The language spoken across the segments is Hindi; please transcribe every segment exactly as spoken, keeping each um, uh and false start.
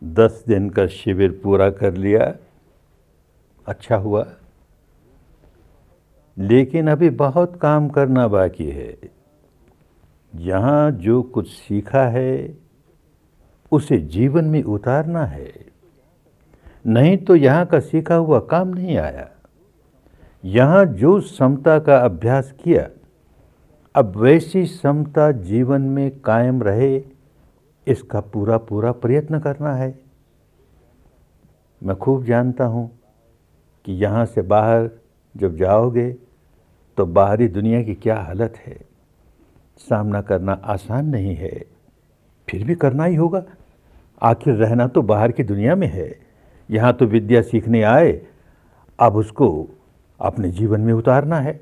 दस दिन का शिविर पूरा कर लिया, अच्छा हुआ, लेकिन अभी बहुत काम करना बाकी है। यहाँ जो कुछ सीखा है उसे जीवन में उतारना है, नहीं तो यहाँ का सीखा हुआ काम नहीं आया। यहाँ जो समता का अभ्यास किया, अब वैसी समता जीवन में कायम रहे, इसका पूरा पूरा प्रयत्न करना है। मैं खूब जानता हूँ कि यहाँ से बाहर जब जाओगे तो बाहरी दुनिया की क्या हालत है, सामना करना आसान नहीं है, फिर भी करना ही होगा। आखिर रहना तो बाहर की दुनिया में है। यहाँ तो विद्या सीखने आए, अब उसको अपने जीवन में उतारना है।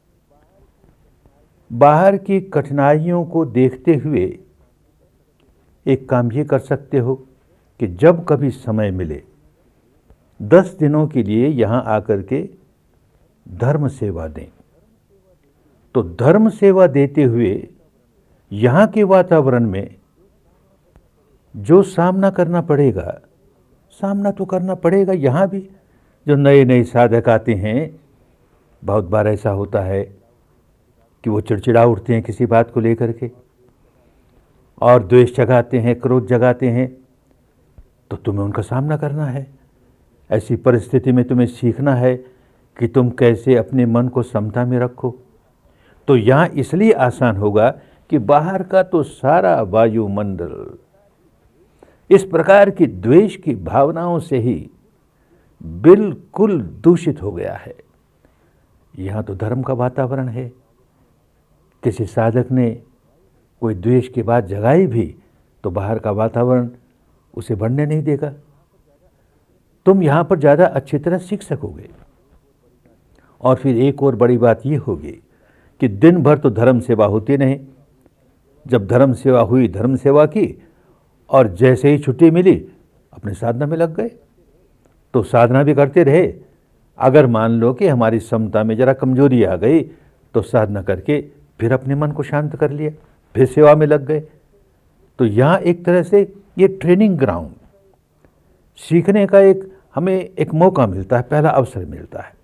बाहर की कठिनाइयों को देखते हुए एक काम ये कर सकते हो कि जब कभी समय मिले दस दिनों के लिए यहाँ आकर के धर्म सेवा दें। तो धर्म सेवा देते हुए यहाँ के वातावरण में जो सामना करना पड़ेगा, सामना तो करना पड़ेगा। यहाँ भी जो नए नए साधक आते हैं, बहुत बार ऐसा होता है कि वो चिड़चिड़ा उठते हैं किसी बात को लेकर के और द्वेष जगाते हैं, क्रोध जगाते हैं, तो तुम्हें उनका सामना करना है। ऐसी परिस्थिति में तुम्हें सीखना है कि तुम कैसे अपने मन को समता में रखो। तो यहाँ इसलिए आसान होगा कि बाहर का तो सारा वायुमंडल इस प्रकार की द्वेष की भावनाओं से ही बिल्कुल दूषित हो गया है। यहाँ तो धर्म का वातावरण है। किसी साधक ने कोई द्वेष की बात जगाई भी तो बाहर का वातावरण उसे बढ़ने नहीं देगा। तुम यहाँ पर ज़्यादा अच्छी तरह सीख सकोगे। और फिर एक और बड़ी बात ये होगी कि दिन भर तो धर्म सेवा होती नहीं। जब धर्म सेवा हुई, धर्म सेवा की, और जैसे ही छुट्टी मिली अपने साधना में लग गए। तो साधना भी करते रहे। अगर मान लो कि हमारी समता में ज़रा कमजोरी आ गई तो साधना करके फिर अपने मन को शांत कर लिया, फिर सेवा में लग गए। तो यहाँ एक तरह से ये ट्रेनिंग ग्राउंड, सीखने का एक हमें एक मौका मिलता है, पहला अवसर मिलता है।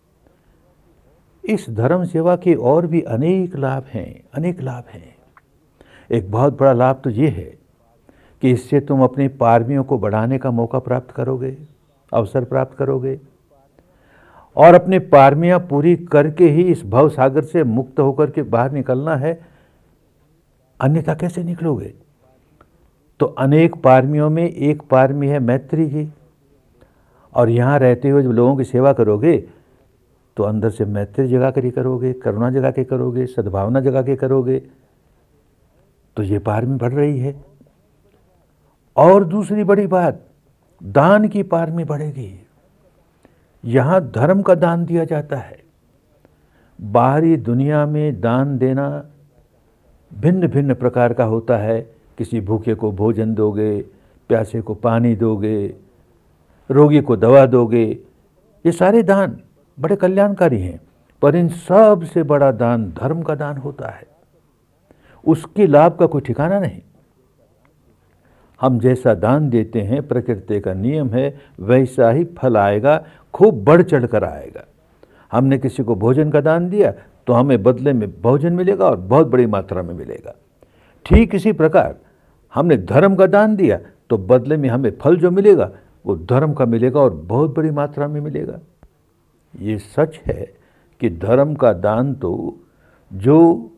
इस धर्म सेवा के और भी अनेक लाभ हैं, अनेक लाभ हैं। एक बहुत बड़ा लाभ तो ये है कि इससे तुम अपने पारमियों को बढ़ाने का मौका प्राप्त करोगे, अवसर प्राप्त करोगे। और अपने पारमियां पूरी करके ही इस भव सागर से मुक्त होकर के बाहर निकलना है, अन्यथा कैसे निकलोगे। तो अनेक पारमियों में एक पारमी है मैत्री की, और यहाँ रहते हुए जब लोगों की सेवा करोगे तो अंदर से मैत्री जगा कर ही करोगे, करुणा जगा के करोगे, सद्भावना जगा के करोगे, तो ये पारमी बढ़ रही है। और दूसरी बड़ी बात, दान की पारमी बढ़ेगी। यहाँ धर्म का दान दिया जाता है। बाहरी दुनिया में दान देना भिन्न भिन्न प्रकार का होता है। किसी भूखे को भोजन दोगे, प्यासे को पानी दोगे, रोगी को दवा दोगे, ये सारे दान बड़े कल्याणकारी हैं। पर इन सब से बड़ा दान धर्म का दान होता है। उसके लाभ का कोई ठिकाना नहीं। हम जैसा दान देते हैं, प्रकृति का नियम है, वैसा ही फल आएगा, खूब बढ़ चढ़ कर आएगा। हमने किसी को भोजन का दान दिया तो हमें बदले में भोजन मिलेगा और बहुत बड़ी मात्रा में मिलेगा। ठीक इसी प्रकार हमने धर्म का दान दिया तो बदले में हमें फल जो मिलेगा वो धर्म का मिलेगा और बहुत बड़ी मात्रा में मिलेगा। ये सच है कि धर्म का दान तो जो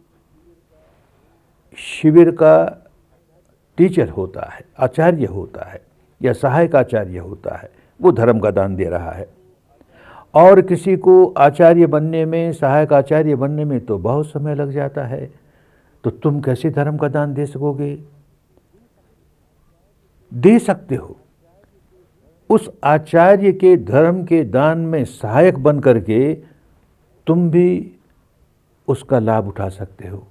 शिविर का टीचर होता है, आचार्य होता है या सहायक आचार्य होता है, वो धर्म का दान दे रहा है। और किसी को आचार्य बनने में, सहायक आचार्य बनने में तो बहुत समय लग जाता है। तो तुम कैसे धर्म का दान दे सकोगे? दे सकते हो। उस आचार्य के धर्म के दान में सहायक बन करके तुम भी उसका लाभ उठा सकते हो।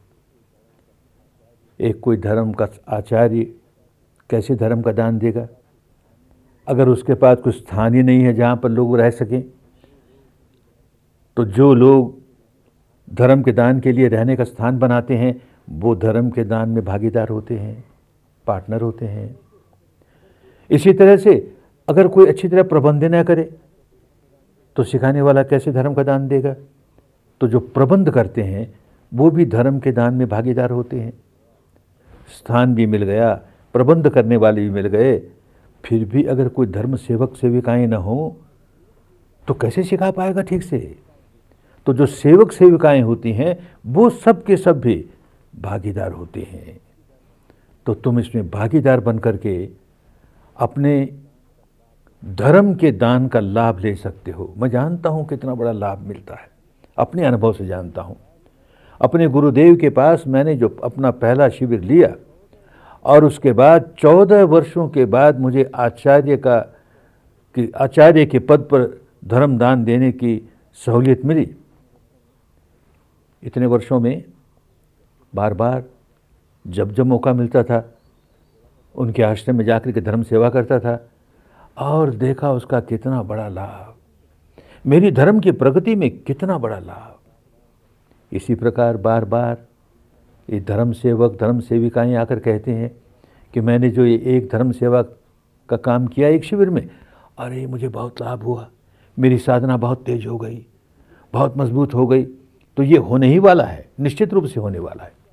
एक कोई धर्म का आचार्य कैसे धर्म का दान देगा अगर उसके पास कुछ स्थान ही नहीं है जहाँ पर लोग रह सकें? तो जो लोग धर्म के दान के लिए रहने का स्थान बनाते हैं वो धर्म के दान में भागीदार होते हैं, पार्टनर होते हैं। इसी तरह से अगर कोई अच्छी तरह प्रबंध न करे तो सिखाने वाला कैसे धर्म का दान देगा? तो जो प्रबंध करते हैं वो भी धर्म के दान में भागीदार होते हैं। स्थान भी मिल गया, प्रबंध करने वाले भी मिल गए, फिर भी अगर कोई धर्म सेवक सेविकाएं न हो तो कैसे सिखा पाएगा ठीक से? तो जो सेवक सेविकाएं होती हैं वो सब के सब भी भागीदार होते हैं। तो तुम इसमें भागीदार बन करके अपने धर्म के दान का लाभ ले सकते हो। मैं जानता हूं कितना बड़ा लाभ मिलता है, अपने अनुभव से जानता हूं। अपने गुरुदेव के पास मैंने जो अपना पहला शिविर लिया और उसके बाद चौदह वर्षों के बाद मुझे आचार्य का कि आचार्य के पद पर धर्म दान देने की सहूलियत मिली। इतने वर्षों में बार बार जब जब मौका मिलता था उनके आश्रम में जाकर के धर्म सेवा करता था और देखा उसका कितना बड़ा लाभ, मेरी धर्म की प्रगति में कितना बड़ा लाभ। इसी प्रकार बार बार ये धर्म सेवक धर्म सेविकाएं आकर कहते हैं कि मैंने जो ये एक धर्म सेवा का काम किया एक शिविर में, अरे मुझे बहुत लाभ हुआ, मेरी साधना बहुत तेज हो गई, बहुत मजबूत हो गई। तो ये होने ही वाला है, निश्चित रूप से होने वाला है।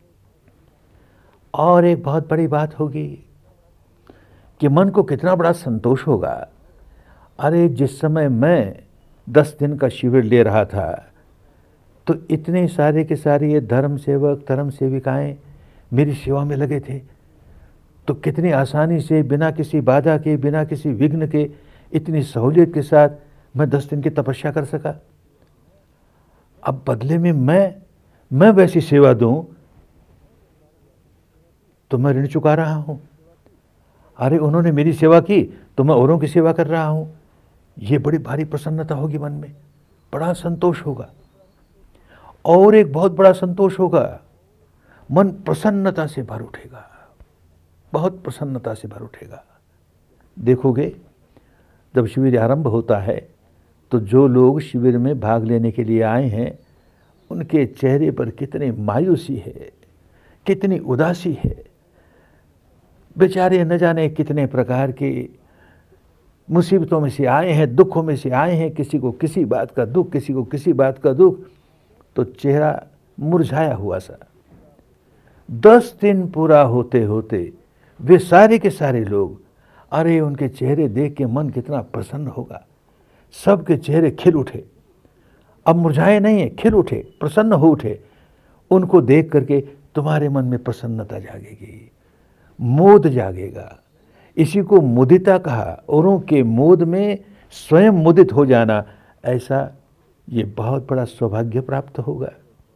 और एक बहुत बड़ी बात होगी कि मन को कितना बड़ा संतोष होगा। अरे जिस समय मैं दस दिन का शिविर ले रहा था तो इतने सारे के सारे ये धर्म सेवक धर्म सेविकाएं मेरी सेवा में लगे थे, तो कितनी आसानी से बिना किसी बाधा के बिना किसी विघ्न के इतनी सहूलियत के साथ मैं दस दिन की तपस्या कर सका। अब बदले में मैं मैं वैसी सेवा दूं तो मैं ऋण चुका रहा हूं। अरे उन्होंने मेरी सेवा की तो मैं औरों की सेवा कर रहा हूं। ये बड़ी भारी प्रसन्नता होगी मन में, बड़ा संतोष होगा। और एक बहुत बड़ा संतोष होगा, मन प्रसन्नता से भर उठेगा, बहुत प्रसन्नता से भर उठेगा। देखोगे जब शिविर आरंभ होता है तो जो लोग शिविर में भाग लेने के लिए आए हैं उनके चेहरे पर कितनी मायूसी है, कितनी उदासी है। बेचारे न जाने कितने प्रकार की मुसीबतों में से आए हैं, दुखों में से आए हैं, किसी को किसी बात का दुख, किसी को किसी बात का दुख, तो चेहरा मुरझाया हुआ सा। दस दिन पूरा होते होते वे सारे के सारे लोग, अरे उनके चेहरे देख के मन कितना प्रसन्न होगा। सबके चेहरे खिल उठे, अब मुरझाए नहीं है, खिल उठे, प्रसन्न हो उठे। उनको देख करके तुम्हारे मन में प्रसन्नता जागेगी, मोद जागेगा। इसी को मुदिता कहा, औरों के मोद में स्वयं मुदित हो जाना। ऐसा ये बहुत बड़ा सौभाग्य प्राप्त होगा।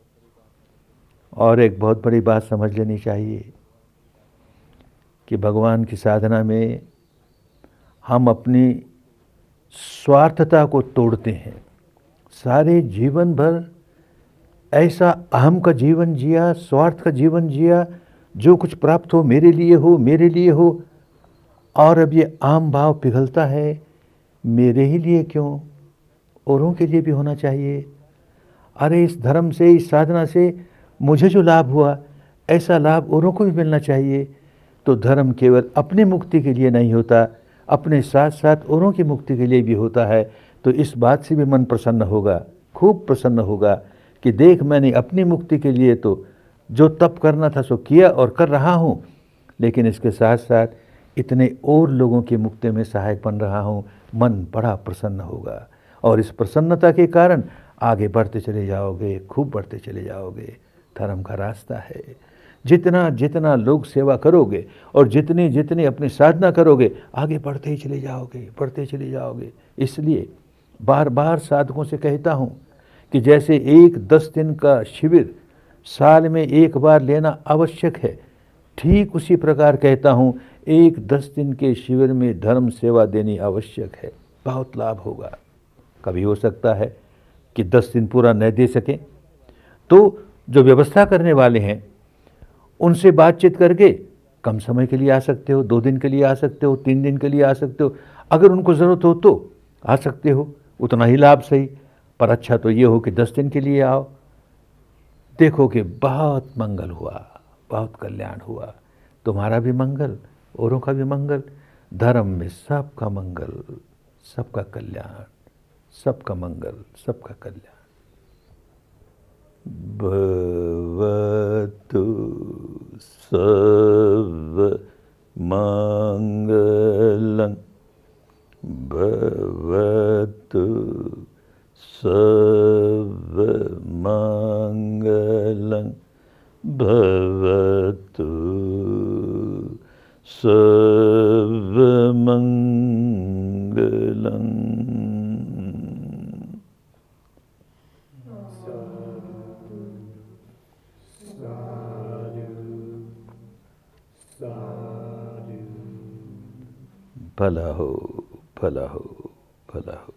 और एक बहुत बड़ी बात समझ लेनी चाहिए कि भगवान की साधना में हम अपनी स्वार्थता को तोड़ते हैं। सारे जीवन भर ऐसा अहम का जीवन जिया, स्वार्थ का जीवन जिया, जो कुछ प्राप्त हो मेरे लिए हो, मेरे लिए हो। और अब ये आम भाव पिघलता है, मेरे ही लिए क्यों, औरों के लिए भी होना चाहिए। अरे इस धर्म से, इस साधना से मुझे जो लाभ हुआ ऐसा लाभ औरों को भी मिलना चाहिए। तो धर्म केवल अपनी मुक्ति के लिए नहीं होता, अपने साथ साथ औरों की मुक्ति के लिए भी होता है। तो इस बात से भी मन प्रसन्न होगा, खूब प्रसन्न होगा कि देख मैंने अपनी मुक्ति के लिए तो जो तप करना था सो किया और कर रहा हूँ, लेकिन इसके साथ साथ इतने और लोगों की मुक्ति में सहायक बन रहा हूँ। मन बड़ा प्रसन्न होगा और इस प्रसन्नता के कारण आगे बढ़ते चले जाओगे, खूब बढ़ते चले जाओगे। धर्म का रास्ता है। जितना जितना लोग सेवा करोगे और जितनी जितनी अपनी साधना करोगे, आगे बढ़ते ही चले जाओगे, बढ़ते चले जाओगे। इसलिए बार बार साधकों से कहता हूँ कि जैसे एक दस दिन का शिविर साल में एक बार लेना आवश्यक है, ठीक उसी प्रकार कहता हूँ एक दस दिन के शिविर में धर्म सेवा देनी आवश्यक है। बहुत लाभ होगा। कभी हो सकता है कि दस दिन पूरा न दे सकें, तो जो व्यवस्था करने वाले हैं उनसे बातचीत करके कम समय के लिए आ सकते हो, दो दिन के लिए आ सकते हो, तीन दिन के लिए आ सकते हो। अगर उनको ज़रूरत हो तो आ सकते हो, उतना ही लाभ सही। पर अच्छा तो ये हो कि दस दिन के लिए आओ। देखो कि बहुत मंगल हुआ, बहुत कल्याण हुआ, तुम्हारा भी मंगल, औरों का भी मंगल। धर्म में सबका मंगल, सबका कल्याण, सबका मंगल, सबका कल्याण। भवतु सर्वमङ्गलं, भवतु सर्वमङ्गलं, भवतु सर्वमङ्गलम्। भला हो, भला हो, भला हो।